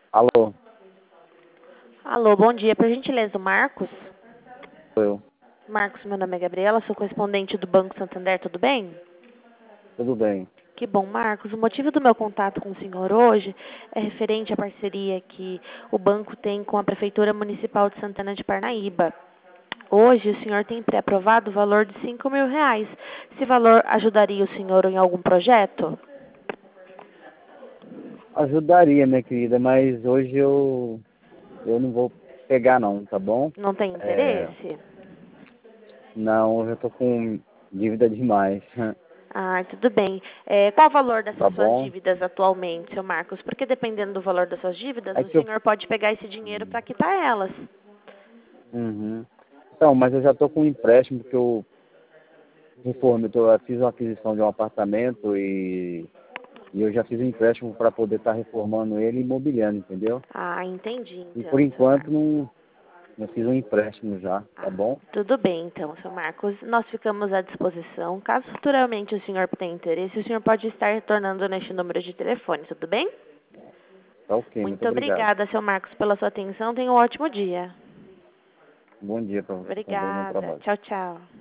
Alô, Alô, bom dia. Por gentileza, o Marcos? sou eu. Marcos, meu nome é Gabriela, sou correspondente do Banco Santander, tudo bem? Tudo bem? Que bom, Marcos. O motivo do meu contato com o senhor hoje é referente à parceria que o banco tem com a Prefeitura Municipal de Santana de Parnaíba. Hoje, o senhor tem pré-aprovado o valor de R$ 5.000. Esse valor ajudaria o senhor em algum projeto? Ajudaria, minha querida, mas hoje eu não vou pegar não, tá bom? Não tem É, interesse? não, hoje eu tô com dívida demais, Ah, tudo bem. Qual o valor tá dessas suas bom? dívidas atualmente, seu Marcos? Porque dependendo do valor das suas dívidas, É o que eu... senhor pode pegar esse dinheiro para quitar elas. Uhum. Então, mas eu já tô com um empréstimo que eu reformei, eu fiz uma aquisição de um apartamento e eu já fiz um empréstimo para poder estar reformando ele e imobiliando, entendeu? Ah, entendi E por então, seu enquanto Marcos. não fiz um empréstimo já, tá Ah, bom? tudo bem então, seu Marcos. Nós ficamos à disposição. Caso futuramente o senhor tenha interesse, o senhor pode estar retornando neste número de telefone, tudo bem? Tá ok, muito Muito obrigado. obrigada, seu Marcos, pela sua atenção. Tenha um ótimo dia. Bom dia para você também, bom Obrigada. trabalho. Tchau, tchau.